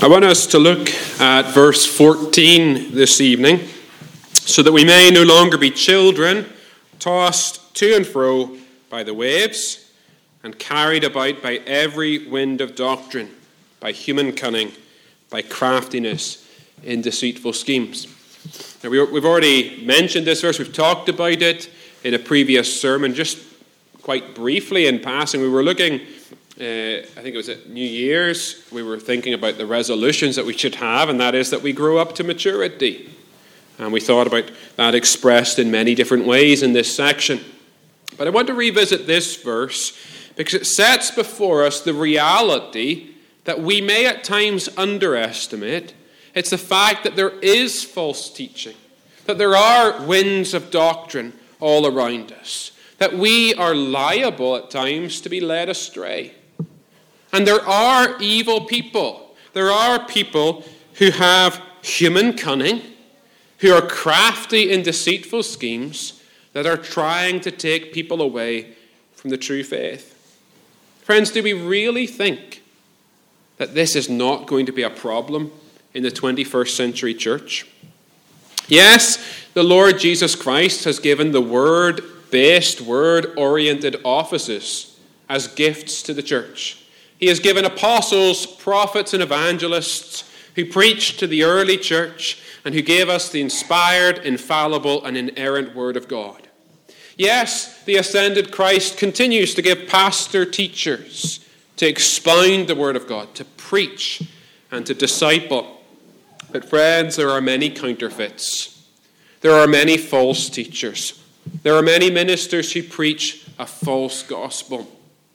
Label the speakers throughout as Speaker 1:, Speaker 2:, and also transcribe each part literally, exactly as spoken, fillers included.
Speaker 1: I want us to look at verse fourteen this evening, so that we may no longer be children, tossed to and fro by the waves, and carried about by every wind of doctrine, by human cunning, by craftiness in deceitful schemes. Now, we've already mentioned this verse. We've talked about it in a previous sermon, just quite briefly in passing. We were looking, uh, I think it was at New Year's, we were thinking about the resolutions that we should have, and that is that we grow up to maturity. And we thought about that expressed in many different ways in this section. But I want to revisit this verse because it sets before us the reality that we may at times underestimate. It's the fact that there is false teaching, that there are winds of doctrine all around us, that we are liable at times to be led astray. And there are evil people. There are people who have human cunning, who are crafty in deceitful schemes that are trying to take people away from the true faith. Friends, do we really think that this is not going to be a problem in the twenty-first century church? Yes, the Lord Jesus Christ has given the word-based, word-oriented offices as gifts to the church. He has given apostles, prophets, and evangelists who preached to the early church and who gave us the inspired, infallible, and inerrant Word of God. Yes, the ascended Christ continues to give pastor teachers to expound the Word of God, to preach and to disciple. But friends, there are many counterfeits. There are many false teachers. There are many ministers who preach a false gospel.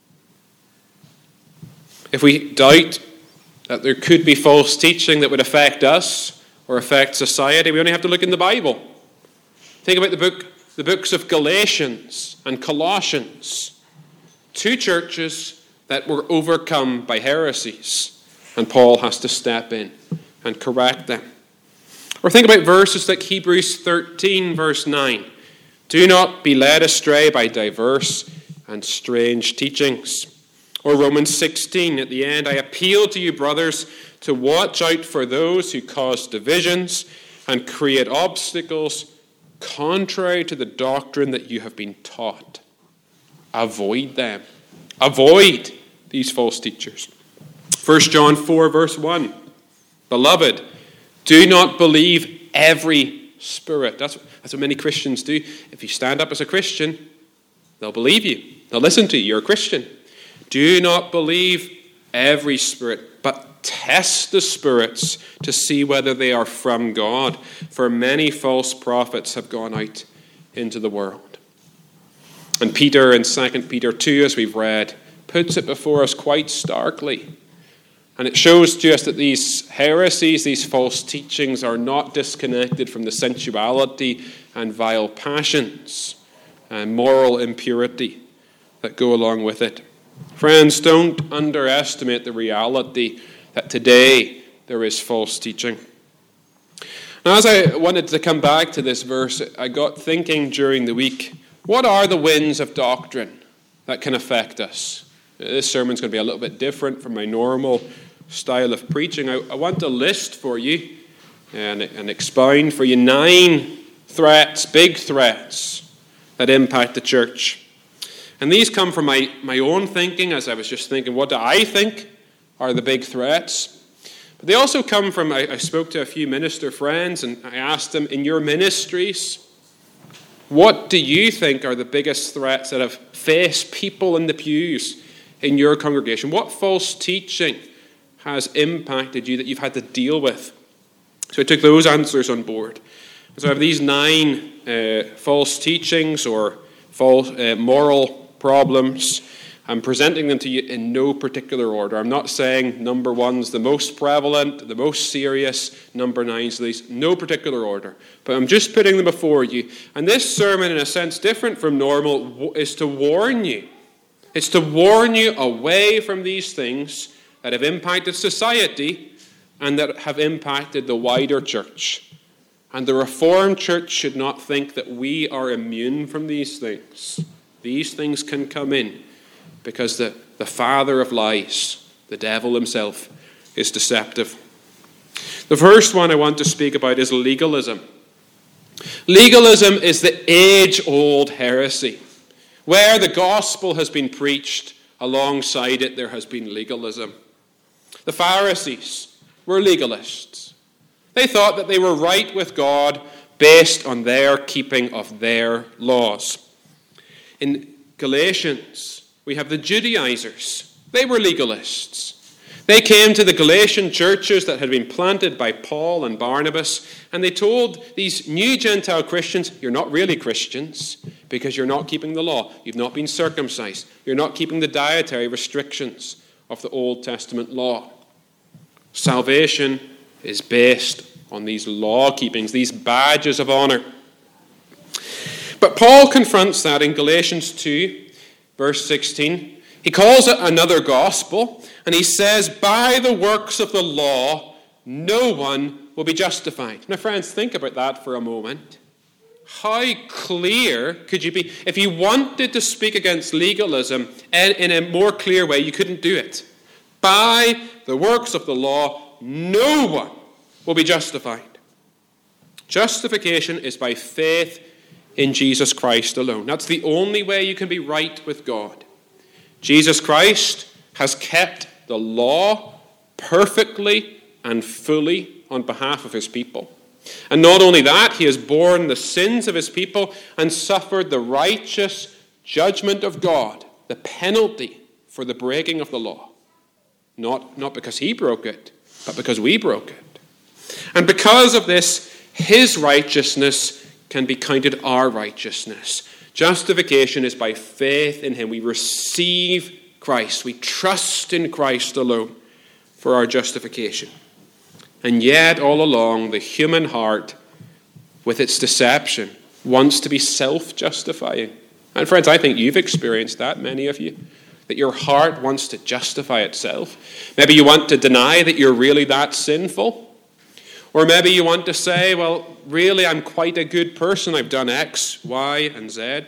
Speaker 1: If we doubt that there could be false teaching that would affect us or affect society, we only have to look in the Bible. Think about the book, the books of Galatians and Colossians, two churches that were overcome by heresies, and Paul has to step in and correct them. Or think about verses like Hebrews thirteen, verse nine. Do not be led astray by diverse and strange teachings. Or Romans sixteen, at the end, I appeal to you, brothers, to watch out for those who cause divisions and create obstacles contrary to the doctrine that you have been taught. Avoid them. Avoid these false teachers. First John four, verse one. Beloved, do not believe every spirit. That's, that's what many Christians do. If you stand up as a Christian, they'll believe you. They'll listen to you. You're a Christian. Do not believe every spirit, but test the spirits to see whether they are from God. For many false prophets have gone out into the world. And Peter in Second Peter two, as we've read, puts it before us quite starkly. And it shows to us that these heresies, these false teachings, are not disconnected from the sensuality and vile passions and moral impurity that go along with it. Friends, don't underestimate the reality that today there is false teaching. Now, as I wanted to come back to this verse, I got thinking during the week, what are the winds of doctrine that can affect us? This sermon's going to be a little bit different from my normal style of preaching. I, I want to list for you and, and expound for you nine threats, big threats, that impact the church. And these come from my, my own thinking, as I was just thinking, what do I think are the big threats? But they also come from, I, I spoke to a few minister friends, and I asked them, in your ministries, what do you think are the biggest threats that have faced people in the pews in your congregation? What false teaching has impacted you that you've had to deal with? So I took those answers on board. So I have these nine uh, false teachings or false uh, moral problems. I'm presenting them to you in no particular order. I'm not saying number one's the most prevalent, the most serious, number nine's the least. No particular order. But I'm just putting them before you. And this sermon, in a sense, different from normal, is to warn you. It's to warn you away from these things that have impacted society and that have impacted the wider church. And the Reformed Church should not think that we are immune from these things. These things can come in because the, the father of lies, the devil himself, is deceptive. The first one I want to speak about is legalism. Legalism is the age-old heresy. Where the gospel has been preached, alongside it there has been legalism. The Pharisees were legalists. They thought that they were right with God based on their keeping of their laws. In Galatians, we have the Judaizers. They were legalists. They came to the Galatian churches that had been planted by Paul and Barnabas, and they told these new Gentile Christians, you're not really Christians because you're not keeping the law. You've not been circumcised. You're not keeping the dietary restrictions of the Old Testament law. Salvation is based on these law keepings, these badges of honor. But Paul confronts that in Galatians two, verse sixteen. He calls it another gospel, and he says, by the works of the law, no one will be justified. Now, friends, think about that for a moment. How clear could you be? If you wanted to speak against legalism in a more clear way, you couldn't do it. By the works of the law, no one will be justified. Justification is by faith in Jesus Christ alone. That's the only way you can be right with God. Jesus Christ has kept the law perfectly and fully on behalf of his people. And not only that, he has borne the sins of his people and suffered the righteous judgment of God, the penalty for the breaking of the law. Not, not because he broke it, but because we broke it. And because of this, his righteousness can be counted our righteousness. Justification is by faith in him. We receive Christ. We trust in Christ alone for our justification. And yet, all along, the human heart, with its deception, wants to be self-justifying. And friends, I think you've experienced that, many of you, that your heart wants to justify itself. Maybe you want to deny that you're really that sinful. Or maybe you want to say, well, really, I'm quite a good person. I've done X, Y, and Z.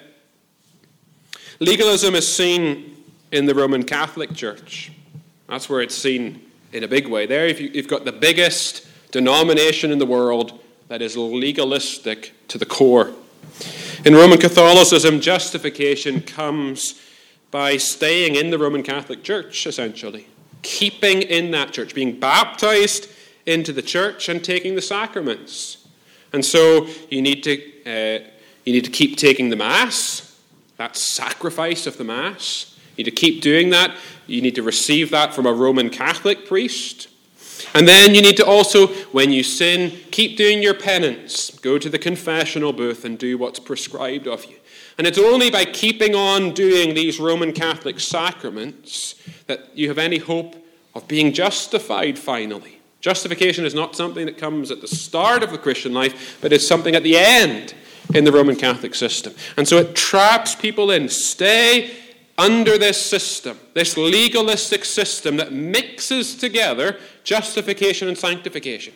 Speaker 1: Legalism is seen in the Roman Catholic Church. That's where it's seen in a big way. There you've got the biggest denomination in the world that is legalistic to the core. In Roman Catholicism, justification comes by staying in the Roman Catholic Church, essentially. Keeping in that church, being baptized into the church and taking the sacraments. And so you need to uh, you need to keep taking the Mass, that sacrifice of the Mass. You need to keep doing that. You need to receive that from a Roman Catholic priest. And then you need to also, when you sin, keep doing your penance. Go to the confessional booth and do what's prescribed of you. And it's only by keeping on doing these Roman Catholic sacraments that you have any hope of being justified finally. Justification is not something that comes at the start of the Christian life, but it's something at the end in the Roman Catholic system. And so it traps people in. Stay under this system, this legalistic system that mixes together justification and sanctification.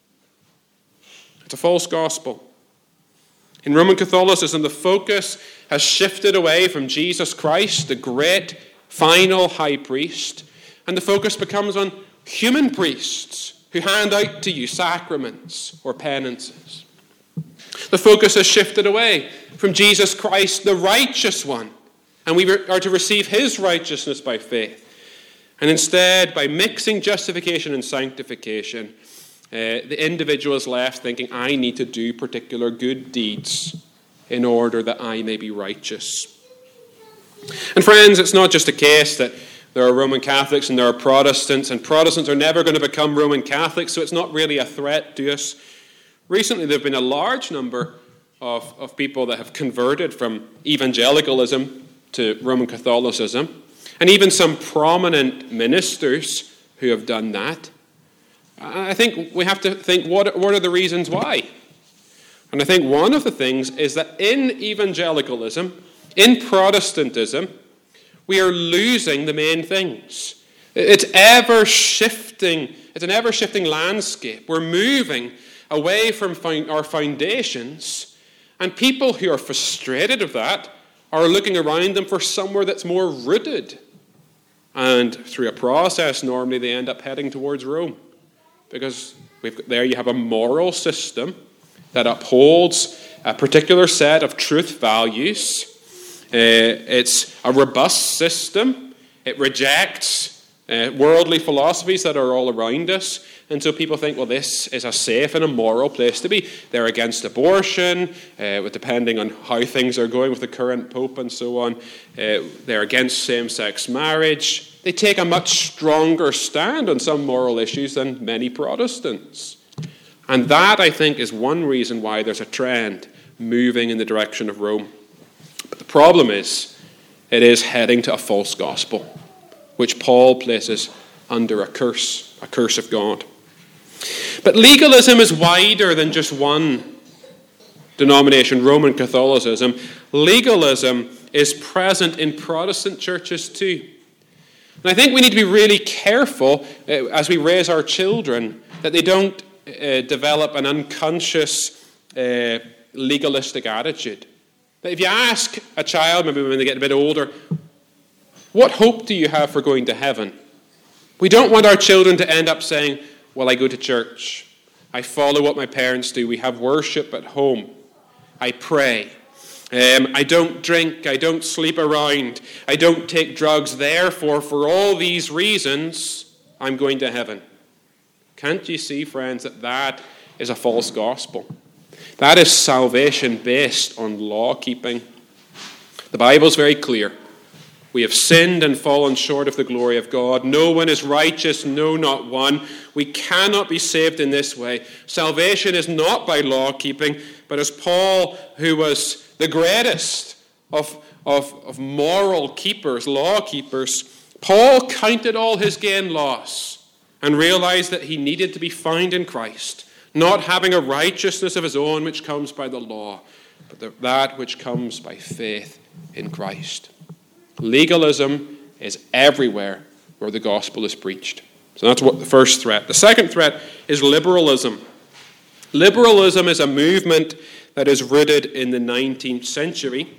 Speaker 1: It's a false gospel. In Roman Catholicism, the focus has shifted away from Jesus Christ, the great final high priest, and the focus becomes on human priests who hand out to you sacraments or penances. The focus has shifted away from Jesus Christ, the righteous one, and we are to receive his righteousness by faith. And instead, by mixing justification and sanctification, uh, the individual is left thinking, I need to do particular good deeds in order that I may be righteous. And friends, it's not just a case that there are Roman Catholics and there are Protestants, and Protestants are never going to become Roman Catholics, so it's not really a threat to us. Recently, there have been a large number of, of people that have converted from evangelicalism to Roman Catholicism, and even some prominent ministers who have done that. I think we have to think, what, what are the reasons why? And I think one of the things is that in evangelicalism, in Protestantism, we are losing the main things. It's ever shifting. It's an ever shifting landscape. We're moving away from our foundations, and people who are frustrated of that are looking around them for somewhere that's more rooted. And through a process, normally they end up heading towards Rome. because we've got, there you have a moral system that upholds a particular set of truth values. Uh, it's a robust system. It rejects uh, worldly philosophies that are all around us. And so people think, well, this is a safe and a moral place to be. They're against abortion, uh, depending on how things are going with the current pope and so on. Uh, they're against same-sex marriage. They take a much stronger stand on some moral issues than many Protestants. And that, I think, is one reason why there's a trend moving in the direction of Rome. But the problem is, it is heading to a false gospel, which Paul places under a curse, a curse of God. But legalism is wider than just one denomination, Roman Catholicism. Legalism is present in Protestant churches too. And I think we need to be really careful uh, as we raise our children that they don't uh, develop an unconscious uh, legalistic attitude. That if you ask a child, maybe when they get a bit older, what hope do you have for going to heaven? We don't want our children to end up saying, well, I go to church. I follow what my parents do. We have worship at home. I pray. Um, I don't drink. I don't sleep around. I don't take drugs. Therefore, for all these reasons, I'm going to heaven. Can't you see, friends, that that is a false gospel? That is salvation based on law keeping. The Bible is very clear. We have sinned and fallen short of the glory of God. No one is righteous, no, not one. We cannot be saved in this way. Salvation is not by law keeping, but as Paul, who was the greatest of, of, of moral keepers, law keepers, Paul counted all his gain loss and realized that he needed to be found in Christ, not having a righteousness of his own which comes by the law, but that which comes by faith in Christ. Legalism is everywhere where the gospel is preached. So that's what the first threat. The second threat is liberalism. Liberalism is a movement that is rooted in the nineteenth century,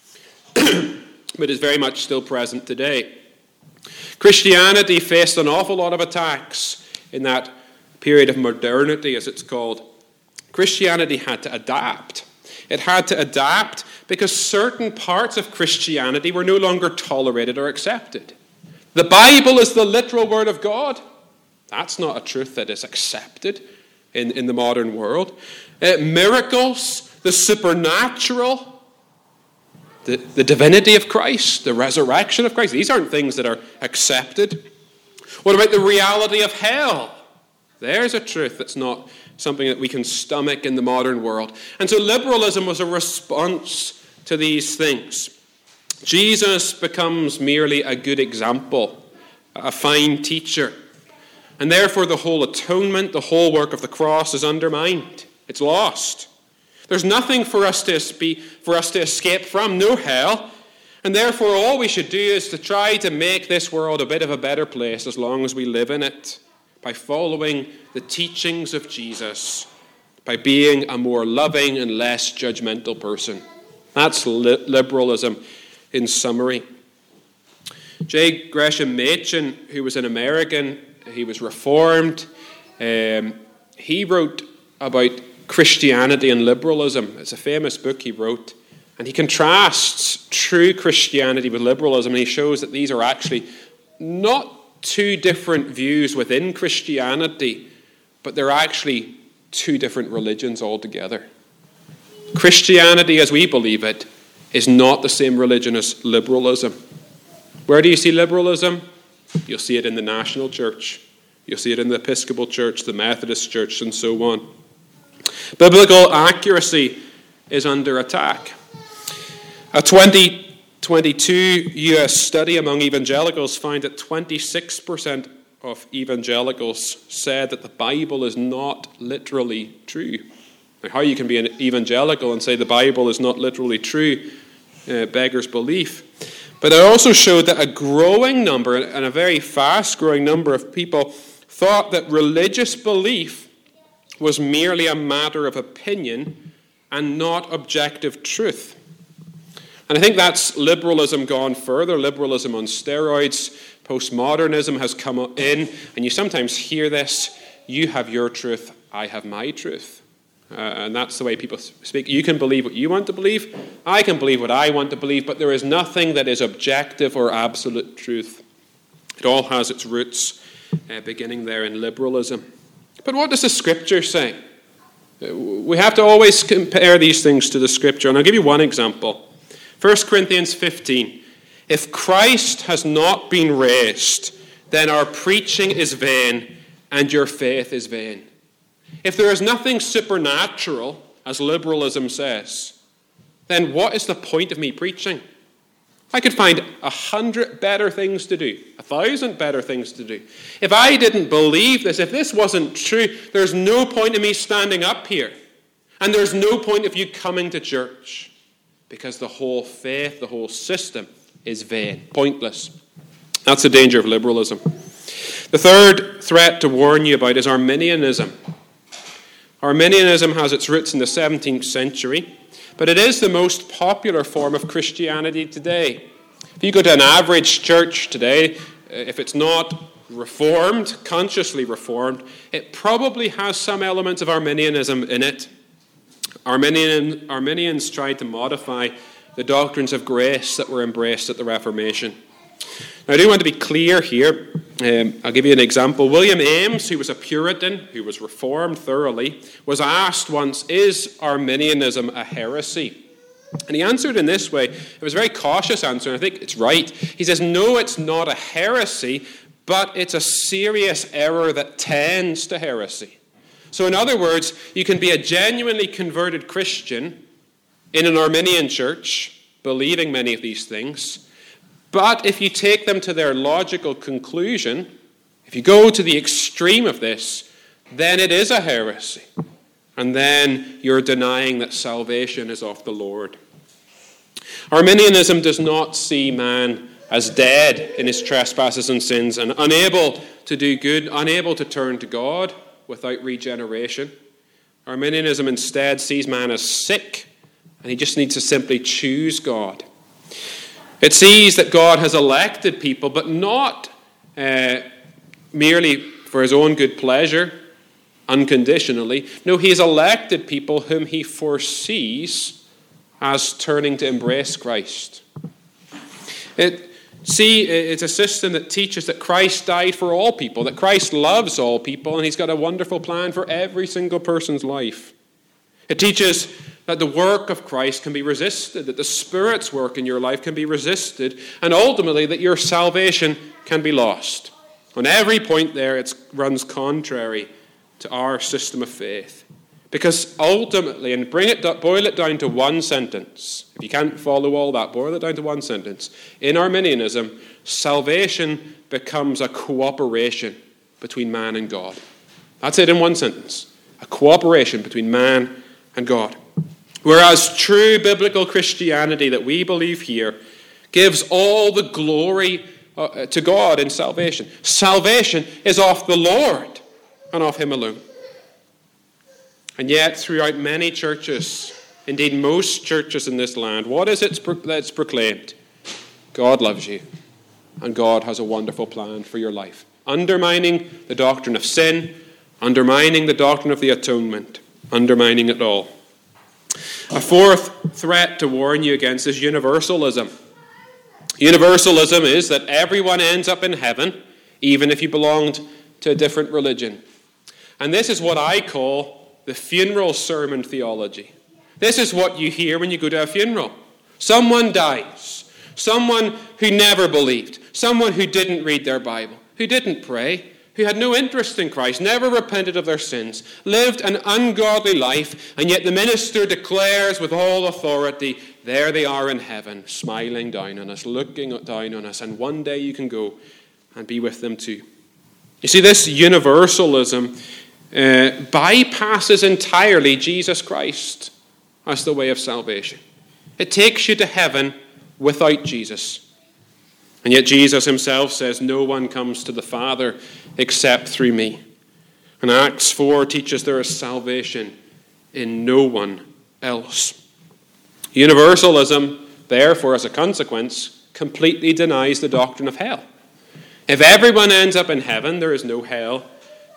Speaker 1: but is very much still present today. Christianity faced an awful lot of attacks in that period of modernity, as it's called. Christianity had to adapt. It had to adapt because certain parts of Christianity were no longer tolerated or accepted. The Bible is the literal word of God. That's not a truth that is accepted in, in the modern world. Uh, miracles, the supernatural, the, the divinity of Christ, the resurrection of Christ, these aren't things that are accepted. What about the reality of hell? There's a truth that's not something that we can stomach in the modern world. And so liberalism was a response to these things. Jesus becomes merely a good example, a fine teacher. And therefore the whole atonement, the whole work of the cross is undermined. It's lost. There's nothing for us to be, for us to escape from, no hell. And therefore all we should do is to try to make this world a bit of a better place as long as we live in it, by following the teachings of Jesus, by being a more loving and less judgmental person. That's li- liberalism in summary. J. Gresham Machen, who was an American, he was Reformed. Um, he wrote about Christianity and liberalism. It's a famous book he wrote. And he contrasts true Christianity with liberalism, and he shows that these are actually not two different views within Christianity, but they're actually two different religions altogether. Christianity, as we believe it, is not the same religion as liberalism. Where do you see liberalism? You'll see it in the National Church. You'll see it in the Episcopal Church, the Methodist Church, and so on. Biblical accuracy is under attack. A twenty twenty-two U S study among evangelicals found that twenty-six percent of evangelicals said that the Bible is not literally true. Now, how you can be an evangelical and say the Bible is not literally true uh, beggars belief. But it also showed that a growing number, and a very fast-growing number of people, thought that religious belief was merely a matter of opinion and not objective truth. And I think that's liberalism gone further, liberalism on steroids. Postmodernism has come in, and you sometimes hear this. you have your truth, I have my truth. Uh, and that's the way people speak. You can believe what you want to believe. I can believe what I want to believe. But there is nothing that is objective or absolute truth. It all has its roots uh, beginning there in liberalism. But what does the Scripture say? We have to always compare these things to the Scripture. And I'll give you one example. First Corinthians fifteen. If Christ has not been raised, then our preaching is vain and your faith is vain. If there is nothing supernatural, as liberalism says, then what is the point of me preaching? I could find a hundred better things to do, a thousand better things to do. If I didn't believe this, if this wasn't true, there's no point of me standing up here. And there's no point of you coming to church. Because the whole faith, the whole system is vain, pointless. That's the danger of liberalism. The third threat to warn you about is Arminianism. Arminianism has its roots in the seventeenth century, but it is the most popular form of Christianity today. If you go to an average church today, if it's not reformed, consciously reformed, it probably has some elements of Arminianism in it. Arminian, Arminians tried to modify the doctrines of grace that were embraced at the Reformation. Now, I do want to be clear here. Um, I'll give you an example. William Ames, who was a Puritan, who was reformed thoroughly, was asked once, is Arminianism a heresy? And he answered in this way. It was a very cautious answer, and I think it's right. He says, no, it's not a heresy, but it's a serious error that tends to heresy. So in other words, you can be a genuinely converted Christian in an Arminian church, believing many of these things, but if you take them to their logical conclusion, if you go to the extreme of this, then it is a heresy. And then you're denying that salvation is of the Lord. Arminianism does not see man as dead in his trespasses and sins and unable to do good, unable to turn to God without regeneration. Arminianism instead sees man as sick, and he just needs to simply choose God. It sees that God has elected people, but not uh, merely for his own good pleasure, unconditionally. No, he has elected people whom he foresees as turning to embrace Christ. It, see, it's a system that teaches that Christ died for all people, that Christ loves all people, and he's got a wonderful plan for every single person's life. It teaches that the work of Christ can be resisted, that the Spirit's work in your life can be resisted, and ultimately that your salvation can be lost. On every point there, it runs contrary to our system of faith. Because ultimately, and bring it, boil it down to one sentence, if you can't follow all that, boil it down to one sentence. In Arminianism, salvation becomes a cooperation between man and God. That's it in one sentence. A cooperation between man and God. Whereas true biblical Christianity that we believe here gives all the glory uh, to God in salvation. Salvation is of the Lord and of him alone. And yet, throughout many churches, indeed most churches in this land, what is it that's proclaimed? God loves you, and God has a wonderful plan for your life. Undermining the doctrine of sin, undermining the doctrine of the atonement, undermining it all. A fourth threat to warn you against is universalism. Universalism is that everyone ends up in heaven, even if you belonged to a different religion. And this is what I call the funeral sermon theology. This is what you hear when you go to a funeral. Someone dies. Someone who never believed. Someone who didn't read their Bible. Who didn't pray. Who had no interest in Christ, never repented of their sins, lived an ungodly life, and yet the minister declares with all authority, there they are in heaven, smiling down on us, looking down on us, and one day you can go and be with them too. You see, this universalism uh, bypasses entirely Jesus Christ as the way of salvation. It takes you to heaven without Jesus. And yet Jesus himself says, no one comes to the Father except through me. And Acts four teaches there is salvation in no one else. Universalism, therefore, as a consequence, completely denies the doctrine of hell. If everyone ends up in heaven, there is no hell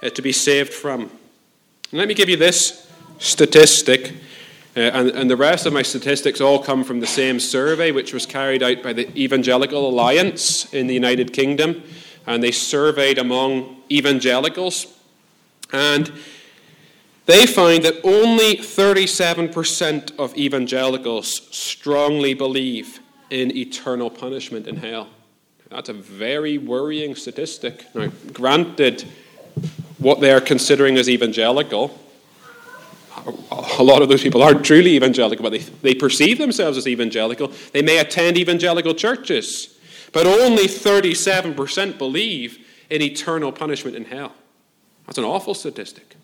Speaker 1: uh, to be saved from. And let me give you this statistic, uh, and, and the rest of my statistics all come from the same survey, which was carried out by the Evangelical Alliance in the United Kingdom, and they surveyed among evangelicals, and they find that only thirty-seven percent of evangelicals strongly believe in eternal punishment in hell. That's a very worrying statistic. Now, granted, what they are considering as evangelical, a lot of those people aren't truly evangelical, but they, they perceive themselves as evangelical. They may attend evangelical churches, but only thirty-seven percent believe in eternal punishment in hell. That's an awful statistic.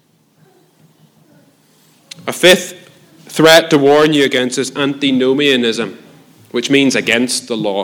Speaker 1: A fifth threat to warn you against is antinomianism, which means against the law.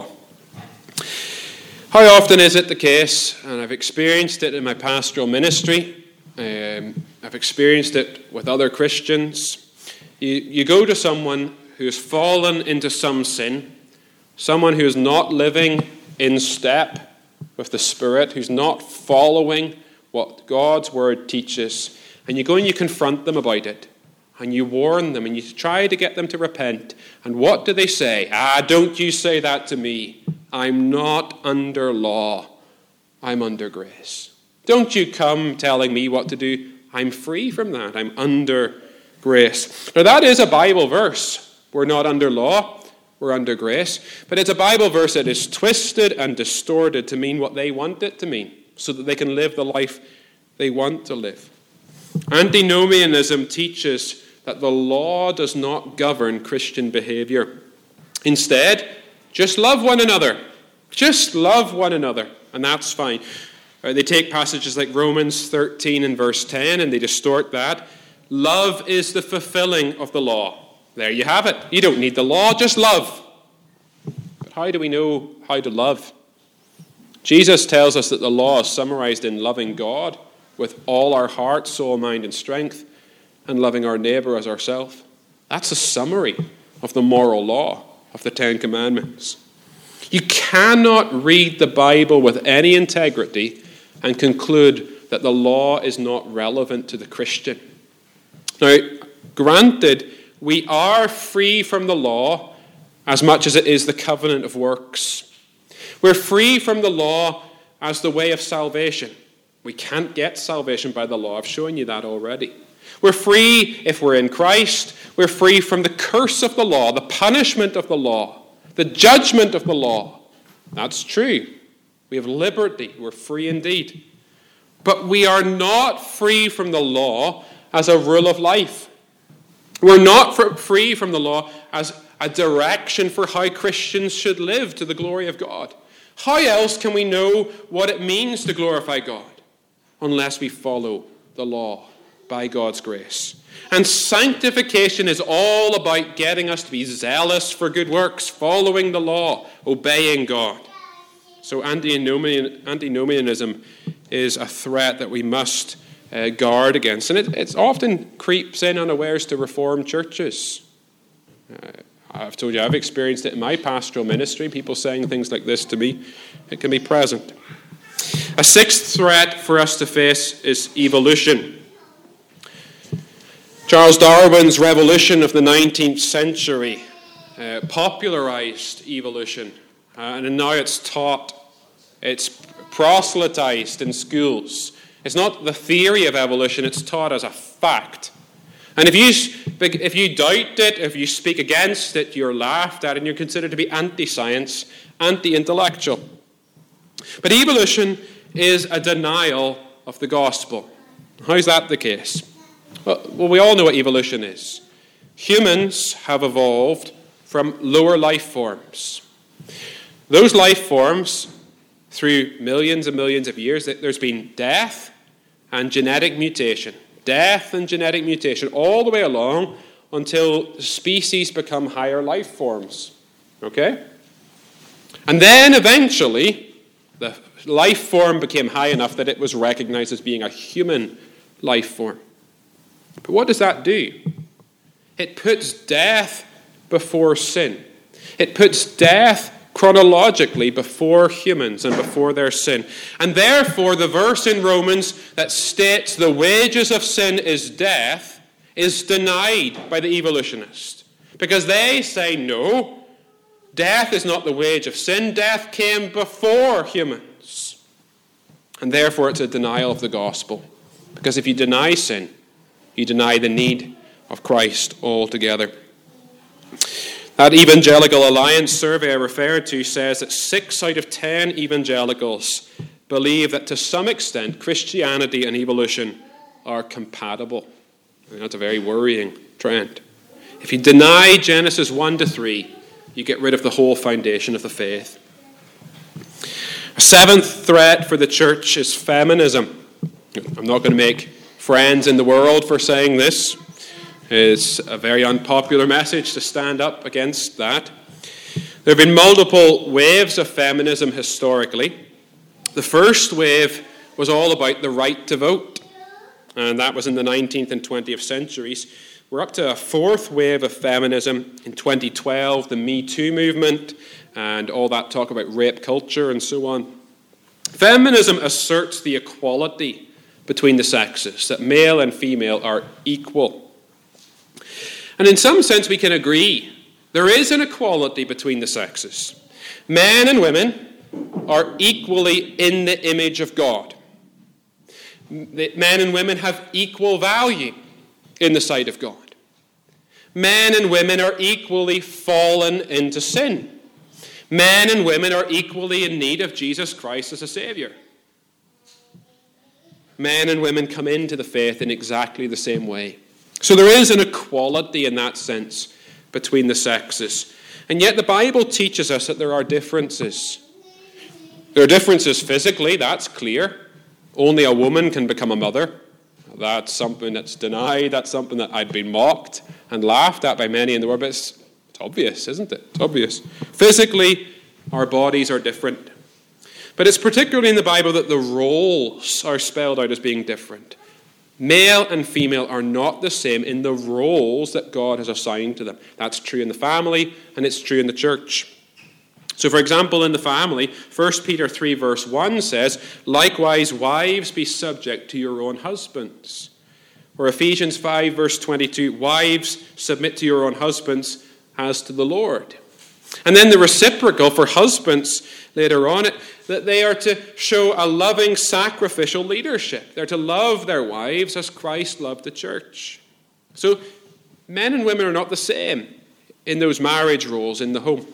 Speaker 1: How often is it the case, and I've experienced it in my pastoral ministry, um, I've experienced it with other Christians, you, you go to someone who's fallen into some sin, someone who's not living in step with the Spirit, who's not following what God's Word teaches, and you go and you confront them about it. And you warn them, and you try to get them to repent. And what do they say? Ah, don't you say that to me. I'm not under law. I'm under grace. Don't you come telling me what to do. I'm free from that. I'm under grace. Now, that is a Bible verse. We're not under law. We're under grace. But it's a Bible verse that is twisted and distorted to mean what they want it to mean, so that they can live the life they want to live. Antinomianism teaches that the law does not govern Christian behavior. Instead, just love one another. Just love one another, and that's fine. Uh, they take passages like Romans thirteen and verse ten, and they distort that. Love is the fulfilling of the law. There you have it. You don't need the law, just love. But how do we know how to love? Jesus tells us that the law is summarized in loving God with all our heart, soul, mind, and strength, and loving our neighbor as ourselves. That's a summary of the moral law of the Ten Commandments. You cannot read the Bible with any integrity and conclude that the law is not relevant to the Christian. Now, granted, we are free from the law as much as it is the covenant of works. We're free from the law as the way of salvation. We can't get salvation by the law. I've shown you that already. We're free if we're in Christ. We're free from the curse of the law, the punishment of the law, the judgment of the law. That's true. We have liberty. We're free indeed. But we are not free from the law as a rule of life. We're not free from the law as a direction for how Christians should live to the glory of God. How else can we know what it means to glorify God unless we follow the law by God's grace? And sanctification is all about getting us to be zealous for good works, following the law, obeying God. So antinomian, antinomianism is a threat that we must uh, guard against. And it it's often creeps in unawares to Reformed churches. Uh, I've told you, I've experienced it in my pastoral ministry, people saying things like this to me. It can be present. A sixth threat for us to face is evolution. Charles Darwin's revolution of the nineteenth century uh, popularized evolution, uh, and now it's taught, it's proselytized in schools. It's not the theory of evolution, it's taught as a fact. And if you, if you doubt it, if you speak against it, you're laughed at and you're considered to be anti-science, anti-intellectual. But evolution is a denial of the gospel. How is that the case? Well, well, we all know what evolution is. Humans have evolved from lower life forms. Those life forms, through millions and millions of years, there's been death and genetic mutation. Death and genetic mutation all the way along until species become higher life forms. Okay? And then eventually, the life form became high enough that it was recognized as being a human life form. But what does that do? It puts death before sin. It puts death chronologically before humans and before their sin. And therefore, the verse in Romans that states the wages of sin is death is denied by the evolutionists. Because they say, no, death is not the wage of sin. Death came before humans. And therefore, it's a denial of the gospel. Because if you deny sin, you deny the need of Christ altogether. That Evangelical Alliance survey I referred to says that six out of ten evangelicals believe that to some extent Christianity and evolution are compatible. I mean, that's a very worrying trend. If you deny Genesis one to three, you get rid of the whole foundation of the faith. A seventh threat for the church is feminism. I'm not going to make friends in the world for saying this. It's a very unpopular message to stand up against that. There have been multiple waves of feminism historically. The first wave was all about the right to vote, and that was in the nineteenth and twentieth centuries. We're up to a fourth wave of feminism in twenty twelve, the Me Too movement, and all that talk about rape culture and so on. Feminism asserts the equality between the sexes, that male and female are equal. And in some sense, we can agree. There is an equality between the sexes. Men and women are equally in the image of God. Men and women have equal value in the sight of God. Men and women are equally fallen into sin. Men and women are equally in need of Jesus Christ as a Savior. Men and women come into the faith in exactly the same way. So there is an equality in that sense between the sexes. And yet the Bible teaches us that there are differences. There are differences physically, that's clear. Only a woman can become a mother. That's something that's denied. That's something that I'd been mocked and laughed at by many in the world. But it's, it's obvious, isn't it? It's obvious. Physically, our bodies are different. But it's particularly in the Bible that the roles are spelled out as being different. Male and female are not the same in the roles that God has assigned to them. That's true in the family, and it's true in the church. So, for example, in the family, First Peter three verse one says, likewise, wives, be subject to your own husbands. Or Ephesians five verse twenty-two, wives, submit to your own husbands as to the Lord. And then the reciprocal for husbands later on, that they are to show a loving, sacrificial leadership. They're to love their wives as Christ loved the church. So men and women are not the same in those marriage roles in the home.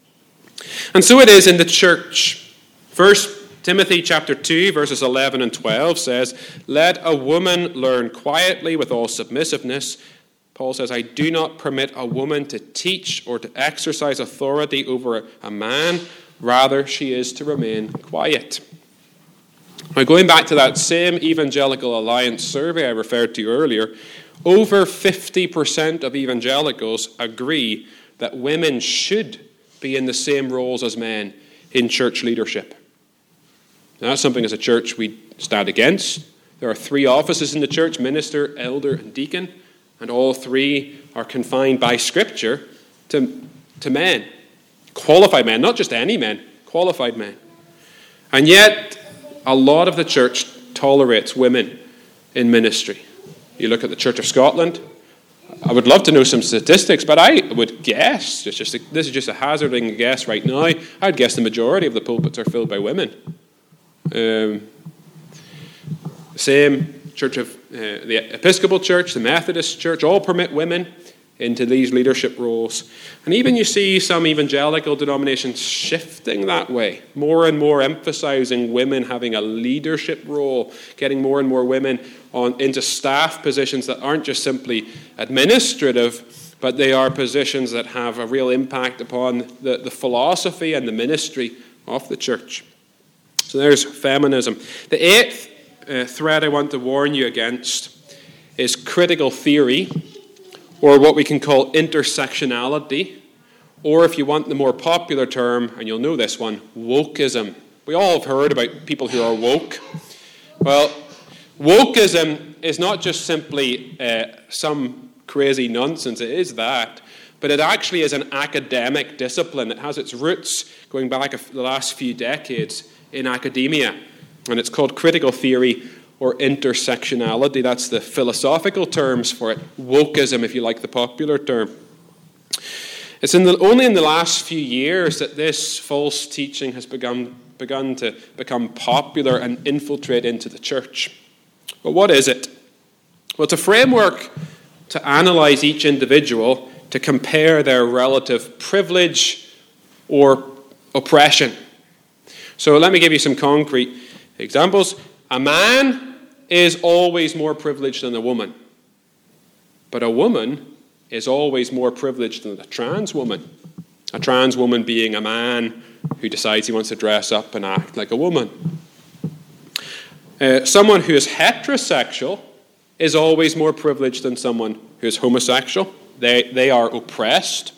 Speaker 1: And so it is in the church. First Timothy chapter two, verses eleven and twelve says, let a woman learn quietly with all submissiveness. Paul says, I do not permit a woman to teach or to exercise authority over a man. Rather, she is to remain quiet. Now, going back to that same Evangelical Alliance survey I referred to earlier, over fifty percent of evangelicals agree that women should be in the same roles as men in church leadership. Now, that's something as a church we stand against. There are three offices in the church, minister, elder, and deacon, and all three are confined by Scripture to, to men. Qualified men, not just any men, qualified men. And yet, a lot of the church tolerates women in ministry. You look at the Church of Scotland. I would love to know some statistics, but I would guess, it's just a, this is just a hazarding guess right now, I'd guess the majority of the pulpits are filled by women. Um, same Church of uh, the Episcopal Church, the Methodist Church, all permit women into these leadership roles. And even you see some evangelical denominations shifting that way, more and more emphasizing women having a leadership role, getting more and more women on into staff positions that aren't just simply administrative, but they are positions that have a real impact upon the, the philosophy and the ministry of the church. So there's feminism. The eighth uh, thread I want to warn you against is critical theory, or what we can call intersectionality, or if you want the more popular term, and you'll know this one, wokeism. We all have heard about people who are woke. Well, wokeism is not just simply uh, some crazy nonsense, it is that, but but it actually is an academic discipline. It has its roots going back the last few decades in academia, and it's called critical theory or intersectionality. That's the philosophical terms for it. Wokeism, if you like the popular term. It's in the, only in the last few years that this false teaching has begun, begun to become popular and infiltrate into the church. But what is it? Well, it's a framework to analyze each individual, to compare their relative privilege or oppression. So let me give you some concrete examples. A man is always more privileged than a woman, but a woman is always more privileged than a trans woman. A trans woman being a man who decides he wants to dress up and act like a woman. Uh, someone who is heterosexual is always more privileged than someone who is homosexual. They, they are oppressed.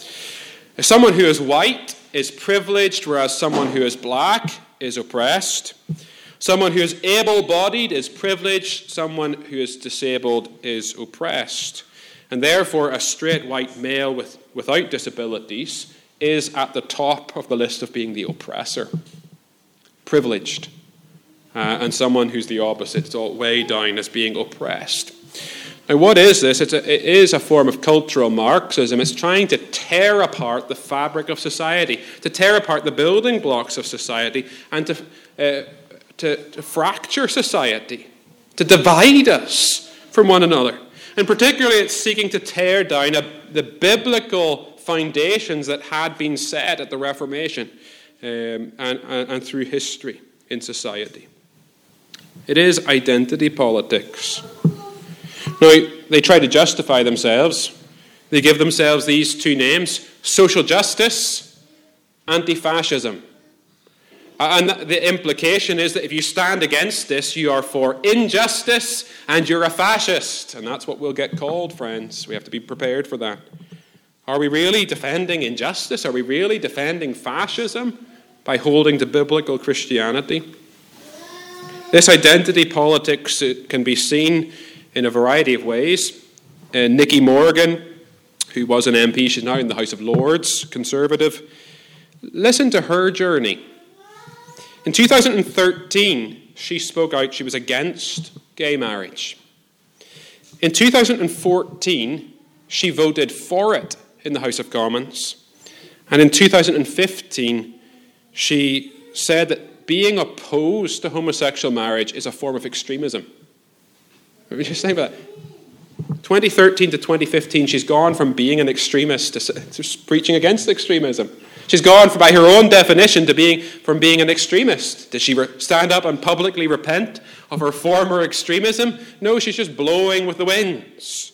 Speaker 1: Someone who is white is privileged, whereas someone who is black is oppressed. Someone who is able-bodied is privileged. Someone who is disabled is oppressed. And therefore, a straight white male with, without disabilities is at the top of the list of being the oppressor. Privileged. Uh, and someone who's the opposite, it's all way down as being oppressed. Now, what is this? It's a, it is a form of cultural Marxism. It's trying to tear apart the fabric of society, to tear apart the building blocks of society, and to, uh, to, to fracture society, to divide us from one another. And particularly, it's seeking to tear down a, the biblical foundations that had been set at the Reformation um, and, and, and through history in society. It is identity politics. Now, they try to justify themselves. They give themselves these two names: social justice, anti-fascism. And the implication is that if you stand against this, you are for injustice and you're a fascist. And that's what we'll get called, friends. We have to be prepared for that. Are we really defending injustice? Are we really defending fascism by holding to biblical Christianity? This identity politics can be seen in a variety of ways. Uh, Nicky Morgan, who was an M P, she's now in the House of Lords, Conservative. Listen to her journey. In two thousand thirteen, she spoke out. She was against gay marriage. In two thousand fourteen, she voted for it in the House of Commons. And in two thousand fifteen, she said that being opposed to homosexual marriage is a form of extremism. Just think about that. twenty thirteen to twenty fifteen, she's gone from being an extremist to, to preaching against extremism. She's gone, by her own definition, to being from being an extremist. Did she re- stand up and publicly repent of her former extremism? No, she's just blowing with the winds.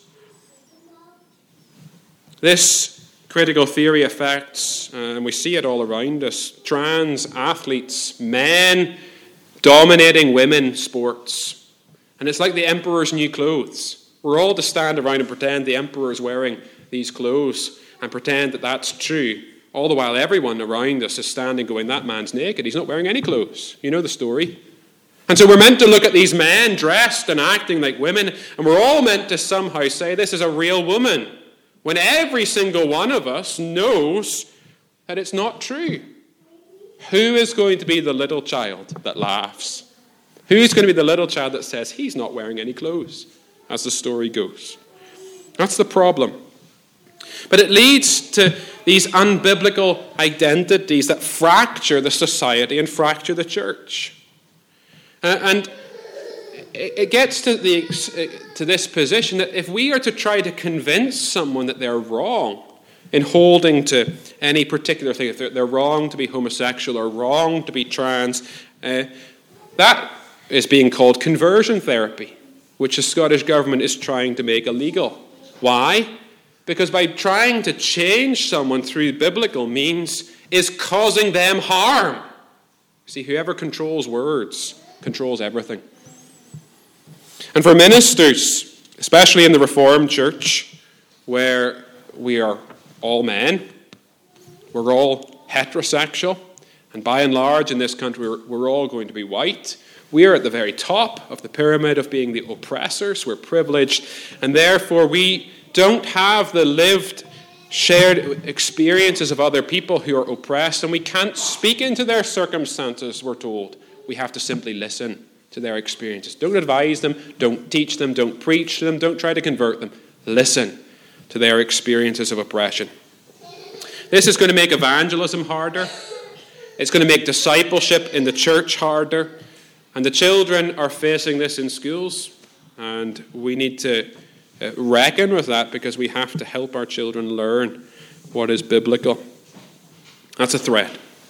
Speaker 1: This critical theory affects, uh, and we see it all around us, trans athletes, men dominating women's sports. And it's like the emperor's new clothes. We're all to stand around and pretend the emperor is wearing these clothes and pretend that that's true. All the while everyone around us is standing going, that man's naked. He's not wearing any clothes. You know the story. And so we're meant to look at these men dressed and acting like women, and we're all meant to somehow say this is a real woman, when every single one of us knows that it's not true. Who is going to be the little child that laughs? Who's going to be the little child that says he's not wearing any clothes, as the story goes? That's the problem. But it leads to these unbiblical identities that fracture the society and fracture the church. Uh, and it gets to, the, to this position that if we are to try to convince someone that they're wrong in holding to any particular thing, if they're, they're wrong to be homosexual or wrong to be trans, uh, that is being called conversion therapy, which the Scottish government is trying to make illegal. Why? Because by trying to change someone through biblical means is causing them harm. See, whoever controls words controls everything. And for ministers, especially in the Reformed Church, where we are all men, we're all heterosexual, and by and large in this country we're, we're all going to be white. We are at the very top of the pyramid of being the oppressors. We're privileged, and therefore we don't have the lived shared experiences of other people who are oppressed, and we can't speak into their circumstances, we're told. We have to simply listen to their experiences. Don't advise them, don't teach them, don't preach to them, don't try to convert them. Listen to their experiences of oppression. This is going to make evangelism harder. It's going to make discipleship in the church harder. And the children are facing this in schools, and we need to uh, reckon with that because we have to help our children learn what is biblical. That's a threat.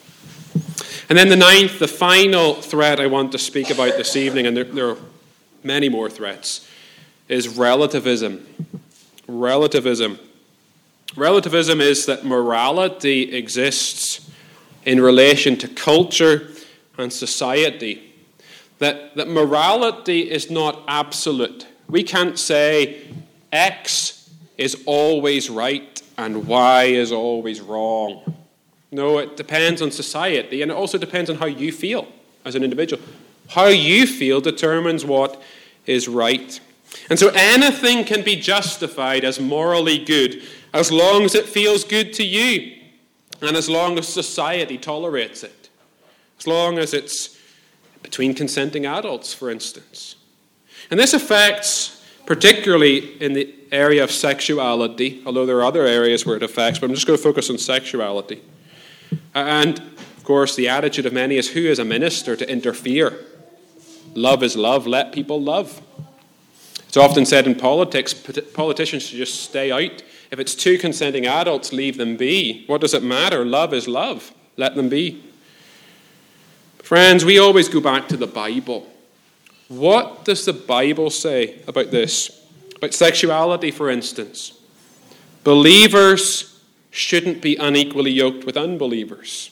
Speaker 1: And then the ninth, the final threat I want to speak about this evening, and there, there are many more threats, is relativism. Relativism. Relativism is that morality exists in relation to culture and society. That, that morality is not absolute. We can't say X is always right and Y is always wrong. No, it depends on society, and it also depends on how you feel as an individual. How you feel determines what is right. And so anything can be justified as morally good as long as it feels good to you and as long as society tolerates it. As long as it's between consenting adults, for instance. And this affects, particularly in the area of sexuality, although there are other areas where it affects, but I'm just going to focus on sexuality. And, of course, the attitude of many is, who is a minister to interfere? Love is love, let people love. It's often said in politics, politicians should just stay out. If it's two consenting adults, leave them be. What does it matter? Love is love, let them be. Friends, we always go back to the Bible. What does the Bible say about this? About sexuality, for instance. Believers shouldn't be unequally yoked with unbelievers.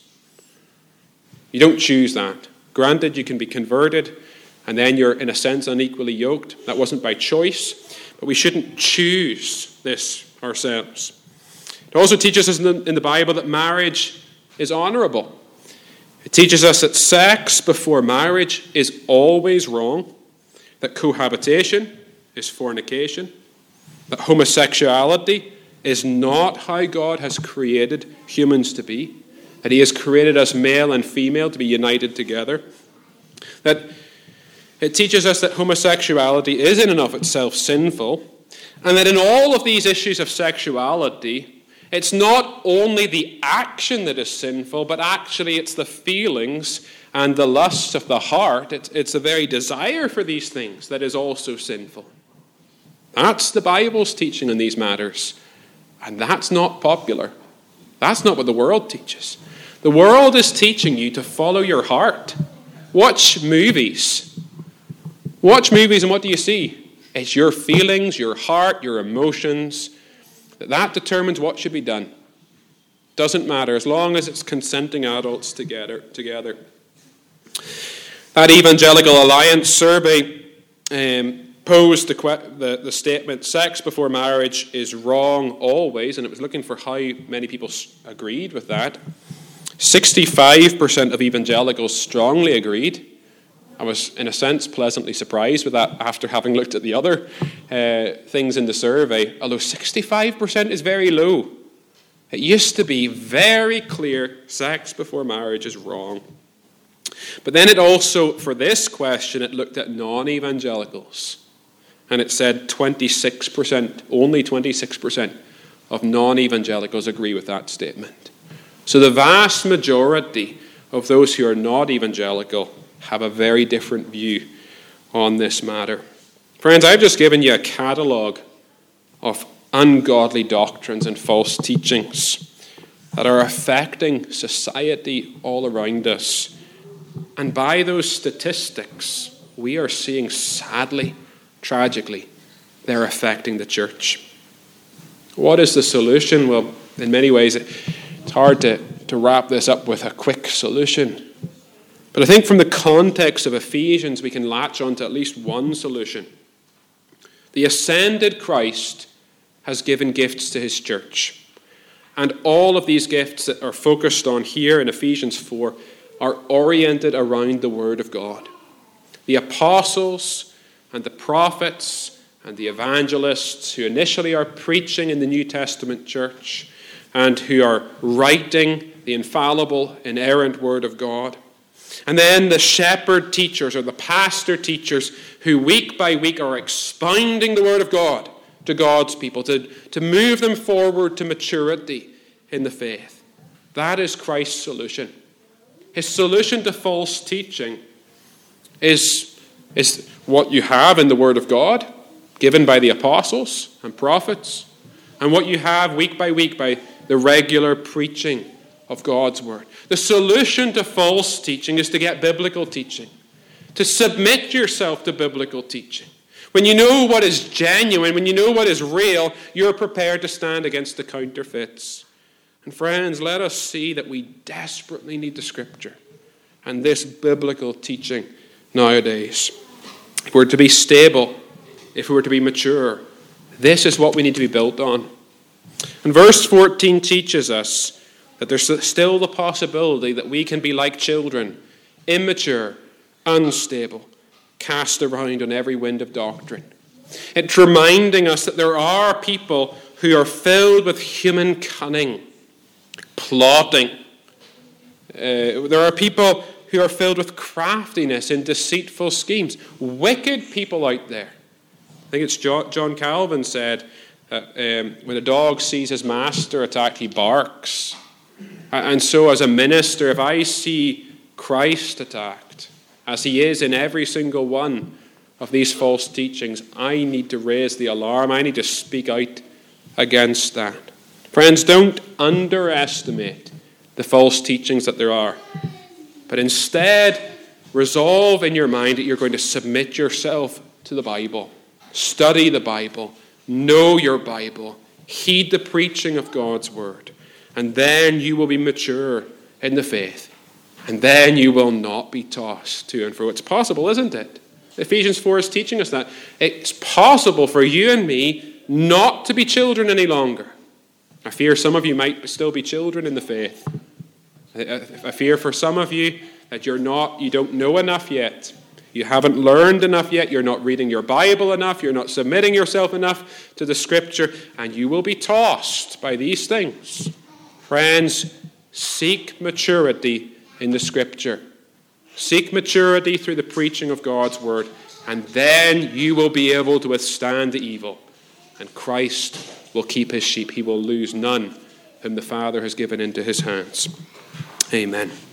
Speaker 1: You don't choose that. Granted, you can be converted, and then you're, in a sense, unequally yoked. That wasn't by choice, but we shouldn't choose this ourselves. It also teaches us in the, in the Bible that marriage is honorable. It teaches us that sex before marriage is always wrong, that cohabitation is fornication, that homosexuality is not how God has created humans to be, that he has created us male and female to be united together, that it teaches us that homosexuality is in and of itself sinful, and that in all of these issues of sexuality, it's not only the action that is sinful, but actually it's the feelings and the lusts of the heart. It's, it's the very desire for these things that is also sinful. That's the Bible's teaching on these matters. And that's not popular. That's not what the world teaches. The world is teaching you to follow your heart. Watch movies. Watch movies, and what do you see? It's your feelings, your heart, your emotions. That determines what should be done. Doesn't matter, as long as it's consenting adults together. together. That Evangelical Alliance survey um, posed the, the, the statement, sex before marriage is wrong always, and it was looking for how many people agreed with that. sixty-five percent of evangelicals strongly agreed. I was, in a sense, pleasantly surprised with that after having looked at the other uh, things in the survey, although sixty-five percent is very low. It used to be very clear sex before marriage is wrong. But then it also, for this question, it looked at non-evangelicals. And it said twenty-six percent, only twenty-six percent of non-evangelicals agree with that statement. So the vast majority of those who are not evangelical have a very different view on this matter. Friends, I've just given you a catalogue of ungodly doctrines and false teachings that are affecting society all around us. And by those statistics, we are seeing, sadly, tragically, they're affecting the church. What is the solution? Well, in many ways, it's hard to, to wrap this up with a quick solution. But I think from the context of Ephesians, we can latch on to at least one solution. The ascended Christ has given gifts to his church. And all of these gifts that are focused on here in Ephesians four are oriented around the Word of God. The apostles and the prophets and the evangelists who initially are preaching in the New Testament church, and who are writing the infallible, inerrant Word of God. And then the shepherd teachers or the pastor teachers who week by week are expounding the Word of God to God's people, to, to move them forward to maturity in the faith. That is Christ's solution. His solution to false teaching is, is what you have in the Word of God, given by the apostles and prophets, and what you have week by week by the regular preaching of God's Word. The solution to false teaching is to get biblical teaching, to submit yourself to biblical teaching. When you know what is genuine, when you know what is real, you're prepared to stand against the counterfeits. And friends, let us see that we desperately need the Scripture and this biblical teaching nowadays. If we're to be stable, if we're to be mature, this is what we need to be built on. And verse fourteen teaches us that there's still the possibility that we can be like children, immature, unstable, cast around on every wind of doctrine. It's reminding us that there are people who are filled with human cunning, plotting. Uh, there are people who are filled with craftiness and deceitful schemes. Wicked people out there. I think it's John Calvin said that um, when a dog sees his master attacked, he barks. And so as a minister, if I see Christ attacked, as he is in every single one of these false teachings, I need to raise the alarm. I need to speak out against that. Friends, don't underestimate the false teachings that there are, but instead resolve in your mind that you're going to submit yourself to the Bible. Study the Bible. Know your Bible. Heed the preaching of God's Word. And then you will be mature in the faith. And then you will not be tossed to and fro. It's possible, isn't it? Ephesians four is teaching us that. It's possible for you and me not to be children any longer. I fear some of you might still be children in the faith. I fear for some of you that you're not, you don't know enough yet. You haven't learned enough yet. You're not reading your Bible enough. You're not submitting yourself enough to the Scripture. And you will be tossed by these things. Friends, seek maturity in the Scripture. Seek maturity through the preaching of God's Word. And then you will be able to withstand the evil. And Christ will keep his sheep. He will lose none whom the Father has given into his hands. Amen.